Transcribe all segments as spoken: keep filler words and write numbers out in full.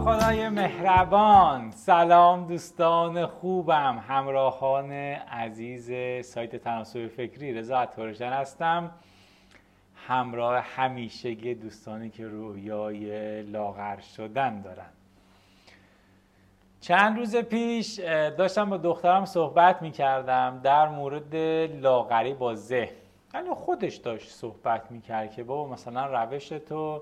خدای مهربان. سلام دوستان خوبم، همراهان عزیز سایت تناسب فکری. رضا عطارجان هستم، همراه همیشگی دوستانی که رویای لاغر شدن دارن. چند روز پیش داشتم با دخترم صحبت میکردم در مورد لاغری با ذهن. یعنی خودش داشت صحبت میکرد که بابا مثلا روش تو،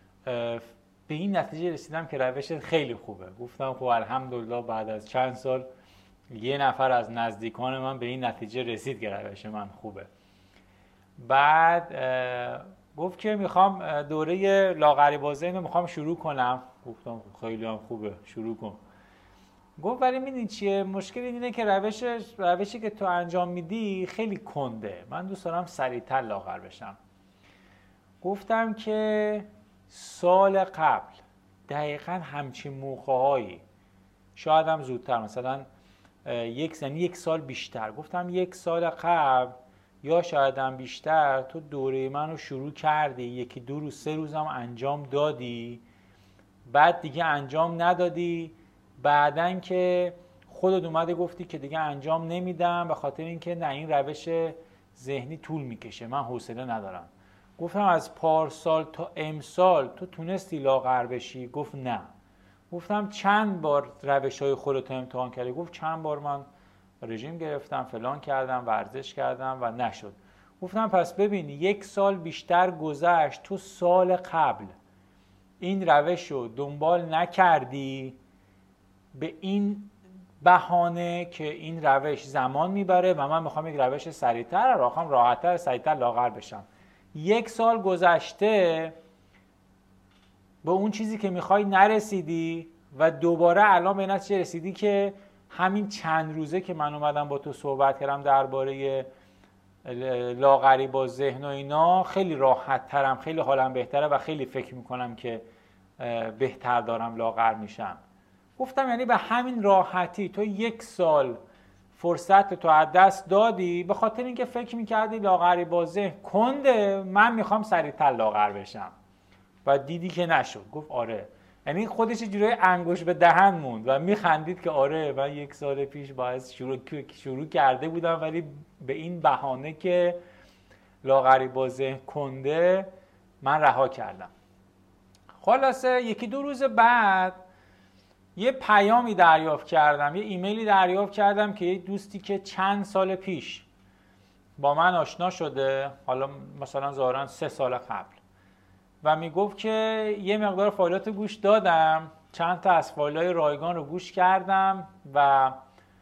به این نتیجه رسیدم که روشت خیلی خوبه. گفتم خب الحمدلله بعد از چند سال یه نفر از نزدیکان من به این نتیجه رسید که روش من خوبه. بعد گفت که میخوام دوره لاغری با ذهن رو میخوام شروع کنم. گفتم خیلی هم خوبه، شروع کن. گفت ولی میدونی چیه مشکل؟ اینه که روش روشی که تو انجام میدی خیلی کنده، من دوست دارم سریعتر لاغر بشم. گفتم که سال قبل دقیقاً همچین موقع‌هایی، شاید هم زودتر، مثلا یک سن یک سال بیشتر، گفتم یک سال قبل یا شاید هم بیشتر تو دوره من رو شروع کردی، یکی دو روز سه روزم انجام دادی، بعد دیگه انجام ندادی، بعدن که خودت اومده گفتی که دیگه انجام نمیدم به خاطر اینکه نه این روش ذهنی طول میکشه، من حوصله ندارم. گفتم از پارسال تا امسال تو تونستی لاغر بشی؟ گفت نه. گفتم چند بار روش‌های خودت امتحان کردی؟ گفت چند بار من رژیم گرفتم، فلان کردم، ورزش کردم و نشد. گفتم پس ببین یک سال بیشتر گذشت، تو سال قبل این روش رو دنبال نکردی به این بهانه که این روش زمان میبره و من میخوام یک روش سریعتر، راهم راحت‌تر، سریعتر لاغر بشم. یک سال گذشته به اون چیزی که میخوای نرسیدی و دوباره الان به نتیجه رسیدی که همین چند روزه که من اومدم با تو صحبت کردم درباره لاغری با ذهن و اینا، خیلی راحت ترم، خیلی حالم بهتره و خیلی فکر میکنم که بهتر دارم لاغر میشم. گفتم یعنی به همین راحتی تو یک سال فرصت تو از دست دادی به خاطر اینکه فکر میکردی لاغری با ذهن کنده، من میخوام سریعتر لاغر بشم و دیدی که نشد. گفت آره، یعنی خودش جوری انگوش به دهن موند و میخندید که آره من یک سال پیش باید شروع, شروع کرده بودم ولی به این بهانه که لاغری با ذهن کنده من رها کردم. خلاصه یکی دو روز بعد یه پیامی دریافت کردم، یه ایمیلی دریافت کردم که یه دوستی که چند سال پیش با من آشنا شده، حالا مثلا ظاهراً سه سال قبل، و میگفت که یه مقدار فایلات گوش دادم، چند تا از فایلای رایگان رو گوش کردم و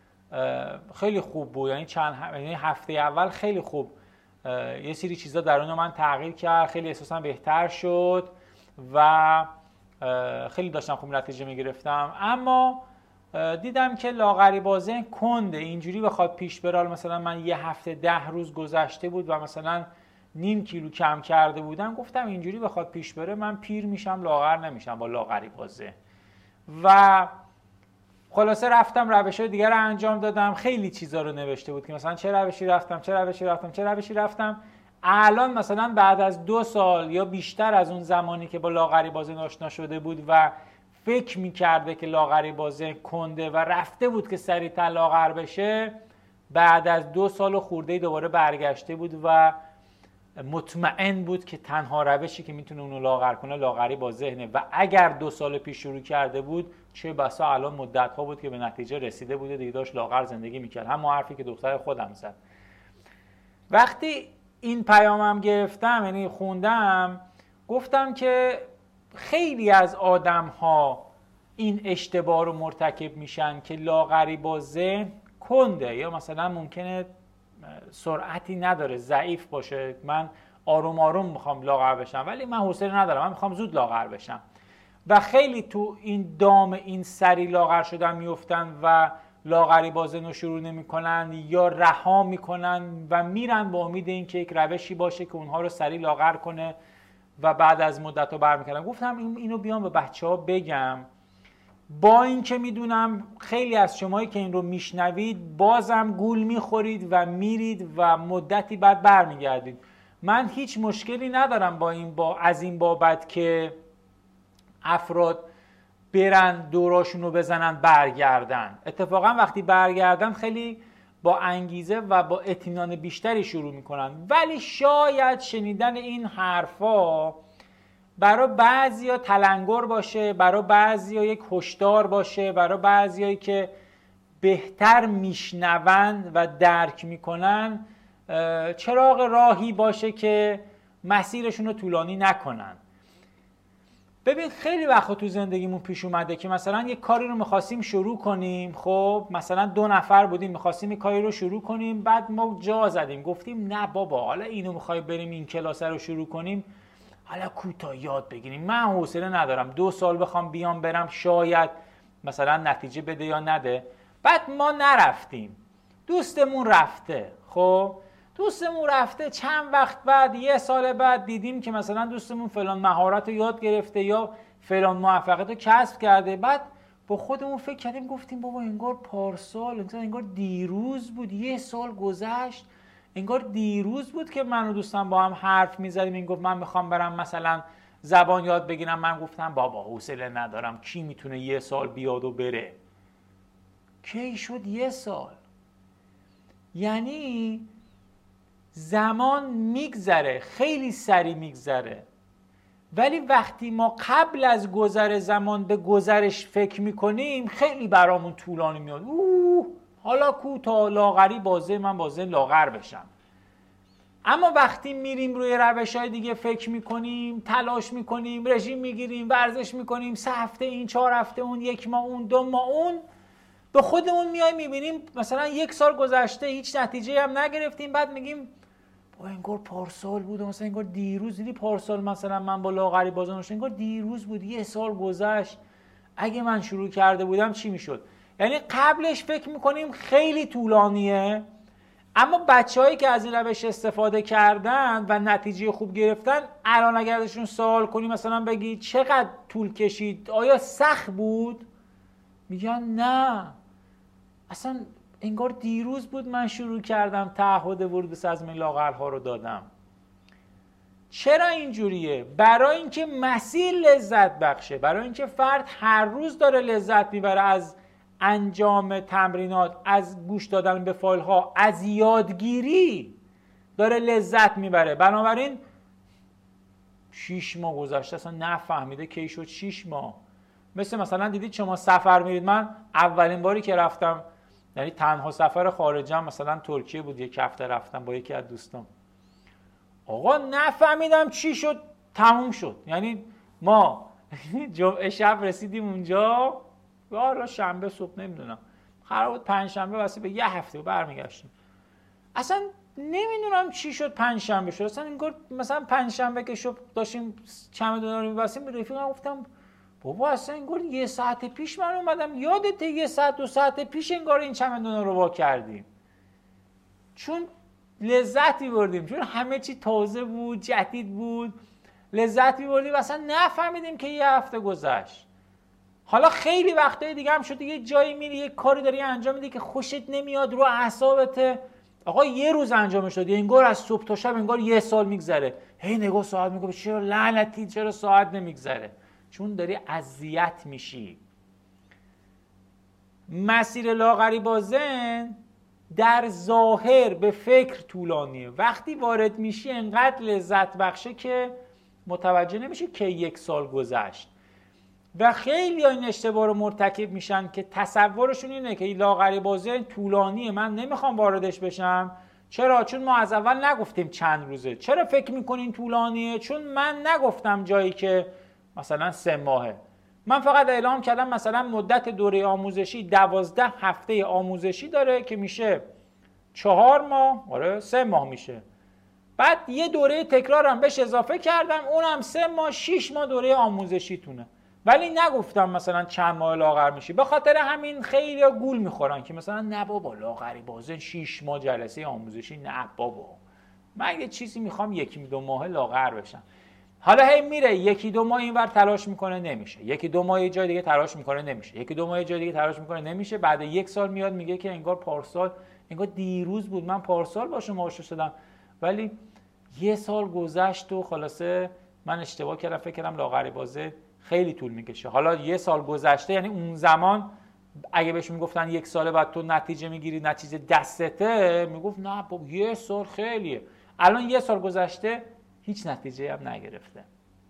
خیلی خوب بود. یعنی چند یعنی هفته اول خیلی خوب یه سری چیزا درون من تغییر کرد، خیلی احساسم بهتر شد و خیلی داشتم خوب نتیجه میگرفتم. اما دیدم که لاغری با ذهن کنده، اینجوری بخواد پیش بره. مثلا من یه هفته ده روز گذشته بود و مثلا نیم کیلو کم کرده بودم. گفتم اینجوری بخواد پیش بره من پیر میشم، لاغر نمیشم با لاغری با ذهن. و خلاصه رفتم روش‌های دیگر رو انجام دادم. خیلی چیزا رو نوشته بود که مثلا چه روشی رفتم چه روشی رفتم چه روشی رفتم الان مثلا بعد از دو سال یا بیشتر از اون زمانی که با لاغری با ذهن آشنا شده بود و فکر میکرده که لاغری با ذهن کنده و رفته بود که سریعتر لاغر بشه، بعد از دو سال خورده دوباره برگشته بود و مطمئن بود که تنها روشی که میتونه اونو لاغر کنه لاغری با ذهنه. و اگر دو سال پیش شروع کرده بود چه بسا الان مدت‌ها بود که به نتیجه رسیده بود، دیگه داشت لاغر زندگی میکرد. همون حرفی که دختر خودم زد. وقتی این پیامم گرفتم، یعنی خوندم، گفتم که خیلی از آدم‌ها این اشتباه رو مرتکب میشن که لاغری با ذهن کنده یا مثلا ممکنه سرعتی نداره، ضعیف باشه، من آروم آروم میخوام لاغر بشم ولی من حوصله ندارم، من میخوام زود لاغر بشم. و خیلی تو این دام این سری لاغر شدن میفتن و لاغری با ذهن رو شروع نمی‌کنن یا رها میکنن و میرن با امید اینکه یک روشی باشه که اونها رو سریع لاغر کنه و بعد از مدت‌ها برمیگردن. گفتم اینو بیام به بچه‌ها بگم، با اینکه میدونم خیلی از شمایی که این رو میشنوید بازم گول میخورید و میرید و مدتی بعد برمیگردید. من هیچ مشکلی ندارم با این با از این بابت که افراد برن دوراشون رو بزنن برگردن. اتفاقا وقتی برگردن خیلی با انگیزه و با اطمینان بیشتری شروع میکنن. ولی شاید شنیدن این حرفا برای بعضیا تلنگر باشه، برای بعضیا یک هشدار باشه، برای بعضیایی که بهتر میشنون و درک میکنن چراغ راهی باشه که مسیرشون رو طولانی نکنن. ببین خیلی وقتا تو زندگیمون پیش اومده که مثلا یک کاری رو میخواستیم شروع کنیم، خب مثلا دو نفر بودیم میخواستیم یک کاری رو شروع کنیم، بعد ما جا زدیم گفتیم نه بابا حالا اینو میخوای بریم این کلاس رو شروع کنیم، حالا کوتاه یاد بگیریم، من حوصله ندارم دو سال بخوام بیام برم شاید مثلا نتیجه بده یا نده. بعد ما نرفتیم، دوستمون رفته، خب دوستمون رفته چند وقت بعد یه سال بعد دیدیم که مثلا دوستمون فلان مهارت رو یاد گرفته یا فلان موفقیت رو کسب کرده. بعد با خودمون فکر کردیم گفتیم بابا انگار پارسال، انگار دیروز بود، یه سال گذشت، انگار دیروز بود که من و دوستم با هم حرف میزدیم، این گفت من میخوام برم مثلا زبان یاد بگیرم، من گفتم بابا حوصله ندارم، کی میتونه یه سال بیاد و بره. کی شد یه سال؟ یعنی زمان میگذره، خیلی سریع میگذره، ولی وقتی ما قبل از گذر زمان به گذرش فکر میکنیم خیلی برامون طولانی میاد. اوه حالا کو تا لاغری بازه من بازه لاغر بشم. اما وقتی میریم روی روش‌های دیگه فکر میکنیم، تلاش میکنیم، رژیم میگیریم، ورزش میکنیم، سه هفته این، چهار هفته اون، یک ماه اون، دو ماه اون، به خودمون میایم میبینیم مثلا یک سال گذشته هیچ نتیجه هم نگرفتیم، بعد میگیم با انگار پارسال بود، مثلا انگار دیروز، دیدی پارسال مثلا من با لاغری بازی داشتم، انگار دیروز بود، یه سال گذشت، اگه من شروع کرده بودم چی میشد؟ یعنی قبلش فکر میکنیم خیلی طولانیه، اما بچه‌هایی که از این روش استفاده کردن و نتیجه خوب گرفتن، الان اگر ازشون سوال کنی مثلا بگی چقدر طول کشید، آیا سخت بود؟ میگن نه، اصلا انگار دیروز بود من شروع کردم، تعهد ورود به سازمان لاغرها رو دادم. چرا اینجوریه؟ برای اینکه مسیر لذت بخشه، برای اینکه فرد هر روز داره لذت میبره از انجام تمرینات، از گوش دادن به فایل ها، از یادگیری داره لذت میبره. بنابراین شیش ماه گذشته اصلا نفهمیده کی شد شیش ماه. مثل مثلا دیدید شما سفر میرید، من اولین باری که رفتم، یعنی تنها سفر خارجم مثلا ترکیه بود، یک هفته رفتم با یکی از دوستان، آقا نفهمیدم چی شد تموم شد. یعنی ما جمعه شب رسیدیم اونجا، یا شنبه صبح نمیدونم، قرار بود پنج شنبه واسه به یه هفته برمیگشتیم، اصلا نمیدونم چی شد پنج شنبه شد، اصلا انگار مثلا پنج شنبه که شب داشتیم چمدونا رو می‌بستیم، به رفیقم گفتم بابا اصلا انگار یه ساعت پیش من اومدم، یادته یه ساعت دو ساعت پیش انگار این چمدونا رو وا کردیم، چون لذتی بردیم، چون همه چی تازه بود، جدید بود، لذتی بردیم، اصلا نفهمیدیم که یه هفته گذشت. حالا خیلی وقتای دیگه هم شده یه جایی میری یه کاری داری انجام میدی که خوشت نمیاد، رو اعصابته، آقا یه روز انجامش دادی، انگار از صبح تا شب انگار یه سال میگذره، هی نگاه ساعت میگه چرا لعنتی چرا ساعت نمیگذره، چون داری اذیت میشی. مسیر لاغری با ذهن در ظاهر به فکر طولانیه، وقتی وارد میشی انقدر لذت بخشه که متوجه نمیشی که یک سال گذشت. و خیلی این اشتباه رو مرتکب میشن که تصورشون اینه که لاغری با ذهن طولانیه، من نمیخوام واردش بشم. چرا؟ چون ما از اول نگفتیم چند روزه. چرا فکر میکنین طولانیه؟ چون من نگفتم جایی که مثلا سه ماهه، من فقط اعلام کردم مثلا مدت دوره آموزشی دوازده هفته آموزشی داره که میشه چهار ماه، آره سه ماه میشه، بعد یه دوره تکرارم بهش اضافه کردم، اونم سه ماه، شش ماه دوره آموزشی تونه. ولی نگفتم مثلا چند ماه لاغر میشی. به خاطر همین خیلی گول میخورن که مثلا نه بابا لاغری بازن شش ماه جلسه آموزشی، نه بابا من یه چیزی میخوام یکی دو ماه لاغر بشم. حالا هی میره یکی دو ماه اینور تلاش میکنه نمیشه، یکی دو ماه یه جای دیگه تلاش میکنه نمیشه، یکی دو ماه یه جای دیگه تلاش میکنه نمیشه، بعد یک سال میاد میگه که انگار پارسال، انگار دیروز بود من پارسال با شما آشنا شدم، ولی یه سال گذشت و خلاصه من اشتباه کردم، فکر کردم لاغری بازه خیلی طول میکشه. حالا یه سال گذشته، یعنی اون زمان اگه بهش میگفتن یک ساله بعد تو نتیجه میگیری، نتیجه دستته، میگفت نه بابا یه سال خیلیه. الان یه سال گذشته هیچ نتیجه هم نگرفته.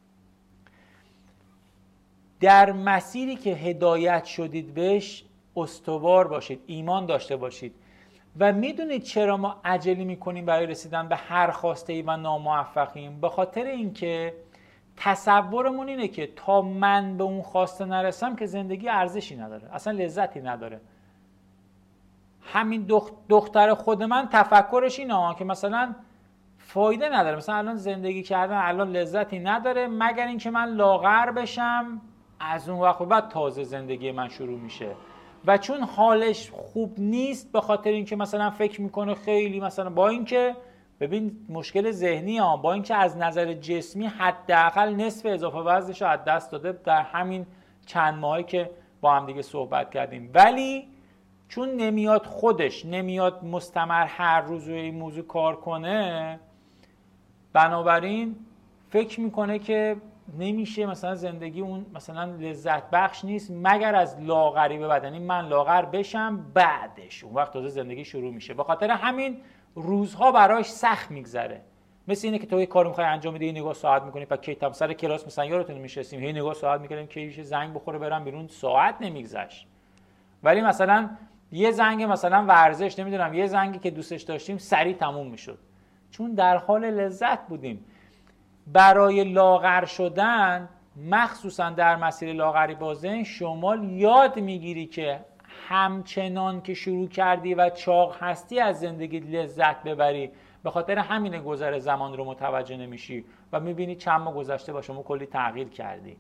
در مسیری که هدایت شدید بهش استوار باشید، ایمان داشته باشید. و میدونید چرا ما عجله میکنیم برای رسیدن به هر خواسته ای و ناموفقیم؟ به خاطر اینکه تصورمون اینه که تا من به اون خواسته نرسم که زندگی ارزشی نداره، اصلا لذتی نداره. همین دخ... دختر خود من تفکرش اینه که مثلا فایده نداره، مثلا الان زندگی کردن الان لذتی نداره مگر اینکه من لاغر بشم، از اون وقت بعد تازه زندگی من شروع میشه. و چون حالش خوب نیست، به خاطر اینکه مثلا فکر میکنه خیلی مثلا، با اینکه ببین مشکل ذهنی ها، با اینکه از نظر جسمی حداقل نصف اضافه وزنش رو از دست داده در همین چند ماهی که با هم دیگه صحبت کردیم، ولی چون نمیاد خودش نمیاد مستمر هر روز روی این موضوع کار کنه، بنابراین فکر میکنه که نمیشه، مثلا زندگی اون مثلا لذت بخش نیست مگر از لاغری به بعد، یعنی من لاغر بشم بعدش اون وقت تازه زندگی شروع میشه. به خاطر همین روزها براش سخت میگذره. مثل اینه که تو یه کاری میخوای انجام بدی، نگاه ساعت میکنی، بعد کی تام سر کلاس مثلا یادتون میشستیم هی نگاه ساعت میکردیم کی میشه زنگ بخوره برام بیرون، ساعت نمیگذشت. ولی مثلا یه زنگ مثلا ورزش، نمیدونم یه زنگی که دوستش داشتیم سریع تموم میشد، چون در حال لذت بودیم. برای لاغر شدن، مخصوصا در مسیر لاغری بازه، شما یاد میگیری که همچنان که شروع کردی و چاق هستی از زندگی لذت ببری. به خاطر همین گذر زمان رو متوجه نمیشی و میبینی چند ماه گذشته با شما کلی تغییر کردی.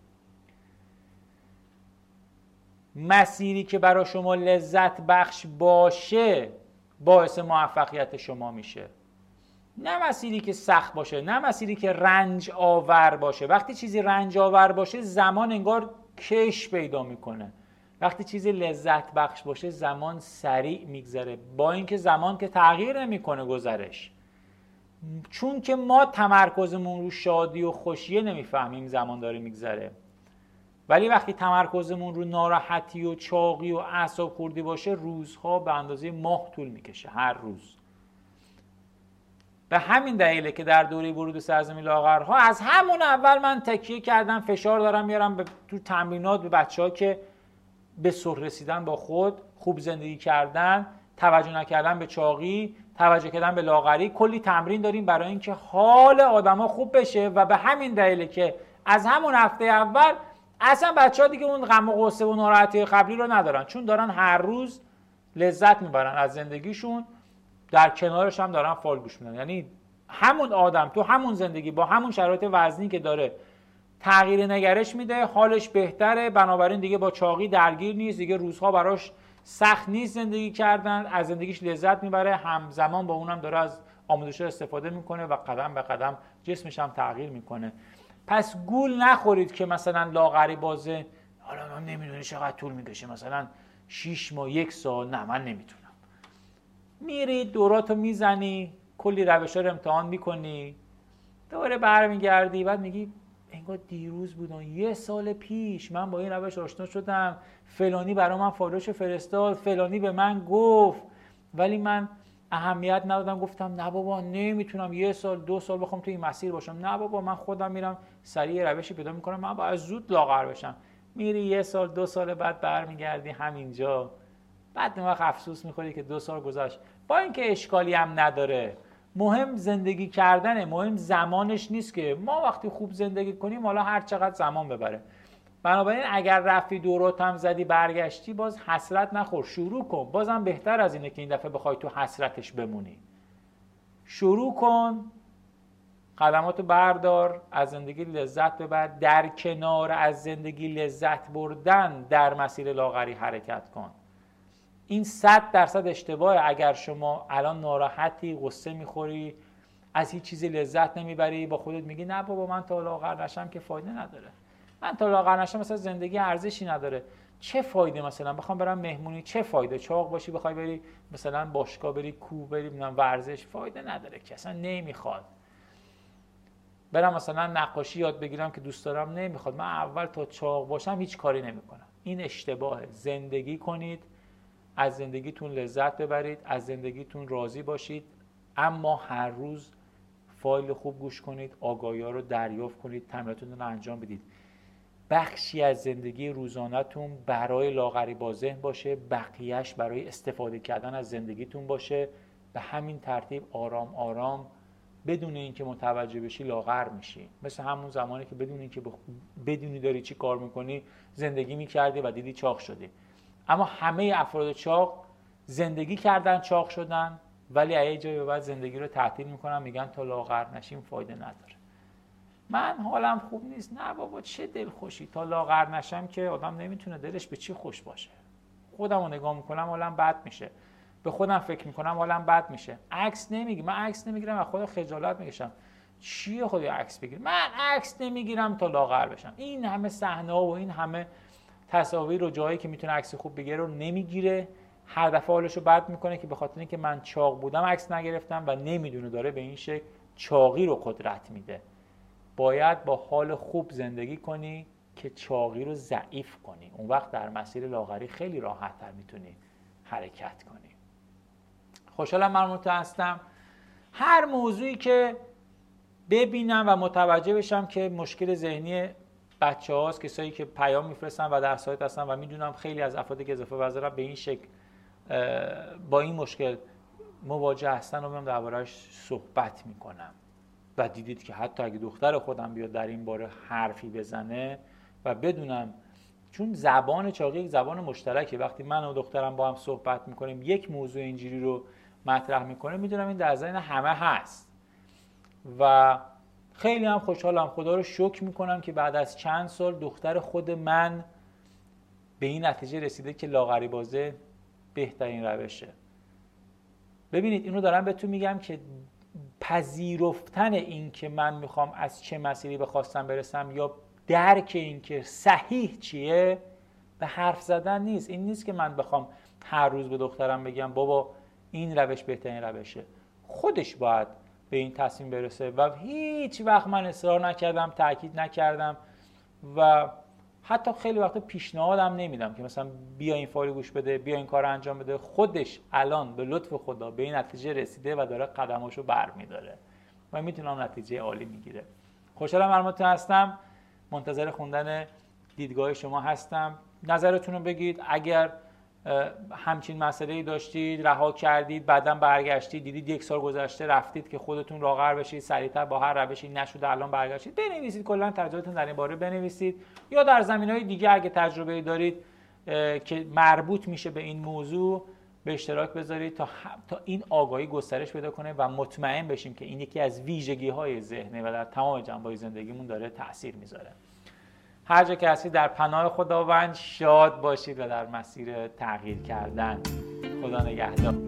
مسیری که برای شما لذت بخش باشه باعث موفقیت شما میشه، نه مسیری که سخت باشه، نه مسیری که رنج آور باشه. وقتی چیزی رنج آور باشه زمان انگار کش پیدا میکنه، وقتی چیزی لذت بخش باشه زمان سریع میگذره، با اینکه زمان که تغییر نمیکنه گذرش، چون که ما تمرکزمون رو شادی و خوشیه نمیفهمیم زمان داره میگذره. ولی وقتی تمرکزمون رو ناراحتی و چاقی و اعصاب خوردی باشه روزها به اندازه ماه طول میکشه، هر روز. به همین دلیله که در دوره ورود به سرزمین لاغرها از همون اول من تکیه کردم، فشار دارم میارم به تو تمرینات به بچه‌ها که به سر رسیدن با خود، خوب زندگی کردن، توجه نکردن به چاقی، توجه کردن به لاغری، کلی تمرین داریم برای اینکه حال آدما خوب بشه. و به همین دلیله که از همون هفته اول اصلا بچه‌ها دیگه اون غم و غصه و ناراحتی قبلی رو ندارن، چون دارن هر روز لذت میبرن از زندگیشون، در کنارش هم دارن فال گوش میدن. یعنی همون آدم تو همون زندگی با همون شرایط وزنی که داره تغییر نگرش میده، حالش بهتره، بنابراین دیگه با چاقی درگیر نیست، دیگه روزها براش سخت نیست زندگی کردن، از زندگیش لذت میبره، همزمان با اونم داره از آموزش استفاده میکنه و قدم به قدم جسمش هم تغییر میکنه. پس گول نخورید که مثلا لاغری بازه حالا من نمیدونی چقدر طول میکشه، مثلا شش ماه یک سال، نه من نمیتونم. میری دوراتو میزنی، کلی روشا رو امتحان میکنی، دوباره برمیگردی، بعد میگی انگار دیروز بودن، یه سال پیش من با این روش آشنا شدم، فلانی برای من فالوشو فرستاد، فلانی به من گفت، ولی من اهمیت ندادم، گفتم نه بابا نمیتونم یه سال دو سال بخوام تو این مسیر باشم، نه بابا من خودم میرم سریع روشی پیدا میکنم، من باید زود لاغر بشم. میری یه سال دو سال بعد برمیگردی همینجا، بعد اون وقت افسوس میخوری که دو سال گذشت. با اینکه اشکالی هم نداره، مهم زندگی کردنه، مهم زمانش نیست که ما وقتی خوب زندگی کنیم حالا هر چقدر زمان ببره. بنابراین اگر رفتی دورات هم زدی برگشتی، باز حسرت نخور، شروع کن. بازم بهتر از اینه که این دفعه بخوای تو حسرتش بمونی. شروع کن، قدماتو بردار، از زندگی لذت ببر، در کنار از زندگی لذت بردن در مسیر لاغری حرکت کن. این صد درصد اشتباهه. اگر شما الان ناراحتی، غصه میخوری، از هیچ چیزی لذت نمیبری، با خودت میگی نه بابا من تا لاغر نشم که فایده نداره، من تا لاغر نشم مثلا زندگی ارزشی نداره، چه فایده مثلا بخوام برم مهمونی، چه فایده چاق باشی بخوای بری مثلا باشگاه، بری کوه، بری ورزش، فایده نداره که اصلا نمیخواد. برم مثلا نقاشی یاد بگیرم که دوست دارم، نمیخواد. من اول تا چاق باشم هیچ کاری نمیکنم. این اشتباهه. زندگی کنید، از زندگیتون لذت ببرید، از زندگیتون راضی باشید، اما هر روز فایل خوب گوش کنید، آگاهی‌ها رو دریافت کنید، تمریناتتون رو انجام بدید. بخشی از زندگی روزانه‌تون برای لاغری با ذهن باشه، بقیه‌اش برای استفاده کردن از زندگیتون باشه. به همین ترتیب آرام آرام بدون اینکه متوجه بشی لاغر میشی. مثل همون زمانی که بدون اینکه بخ... بدونی داری چی کار میکنی زندگی میکردی و دیدی چاق شدی. اما همه افراد چاق زندگی کردن چاق شدن، ولی از یه جایی به بعد زندگی رو تعطیل میکنن، میگن تا لاغر نشیم فایده نداره. من حالم خوب نیست. نه بابا چه دلخوشی، تا لاغر نشم که آدم نمیتونه دلش به چی خوش باشه. خودم رو نگاه میکنم حالم بد میشه، به خودم فکر میکنم حالم بد میشه. عکس نمیگیرم، من عکس نمیگیرم و خودم خجالت میکشم. چیه خودی عکس بگیرم؟ من عکس نمیگیرم تا لاغر بشم. این همه صحنه و این همه تصاویر و جایی که میتونه عکس خوب بگیره رو نمیگیره. هر دفعه حالشو بد میکنه که به خاطر اینکه من چاق بودم عکس نگرفتم و نمیدونه داره به این شکل چاقی رو قدرت میده. باید با حال خوب زندگی کنی که چاقی رو ضعیف کنی. اون وقت در مسیر لاغری خیلی راحت‌تر میتونی حرکت کنی. خوشحالم مرموت هستم. هر موضوعی که ببینم و متوجه بشم که مشکل ذهنی بچه هاست، کسایی که پیام میفرستن و در سایت هستن و میدونم خیلی از افرادی که اضافه وزارت به این شکل با این مشکل مواجه هستن و میام درباره‌اش صحبت میکنم. و دیدید که حتی اگه دختر خودم بیاد در این باره حرفی بزنه و بدونم، چون زبان چاقی یک زبان مشترکه، وقتی من و دخترم با هم صحبت میکنیم یک موضوع اینجوری رو مطرح میکنیم، میدونم این در ذهن همه هست و خیلی هم خوشحالم. خدا رو شکر میکنم که بعد از چند سال دختر خود من به این نتیجه رسیده که لاغری بازه بهترین روشه. ببینید اینو دارم بهتون میگم که پذیرفتن این که من میخوام از چه مسیری به خواستم برسم یا درک این که صحیح چیه به حرف زدن نیست. این نیست که من بخوام هر روز به دخترم بگم بابا این روش بهترین روشه. خودش باید به این تصمیم برسه و هیچ وقت من اصرار نکردم، تاکید نکردم و حتی خیلی وقتا پیشنهادم نمیدم که مثلا بیا این فایل گوش بده، بیا این کار انجام بده. خودش الان به لطف خدا به این نتیجه رسیده و داره قدماشو برمیداره و میتونم نتیجه عالی میگیره. خوشحالم مرموت هستم. منتظر خوندن دیدگاه شما هستم. نظرتون رو بگید. اگر همچین مسئله‌ای داشتید، رها کردید، بعداً برگشتید، دیدید یک سال گذشته رفتید که خودتون لاغر بشید، سریعتر با هر روشی نشده الان برگشتید، بنویسید، کلا تجربه‌تون در این باره بنویسید. یا در زمینه‌های دیگه اگه تجربه‌ای دارید که مربوط میشه به این موضوع به اشتراک بذارید تا تا این آگاهی گسترش پیدا کنه و مطمئن بشیم که این یکی از ویژگی‌های ذهنه و در تمام جنبه‌های زندگیمون داره تأثیر میذاره. هر جا که هستید در پناه خداوند شاد باشید و در مسیر تغییر کردن. خدا نگهدار.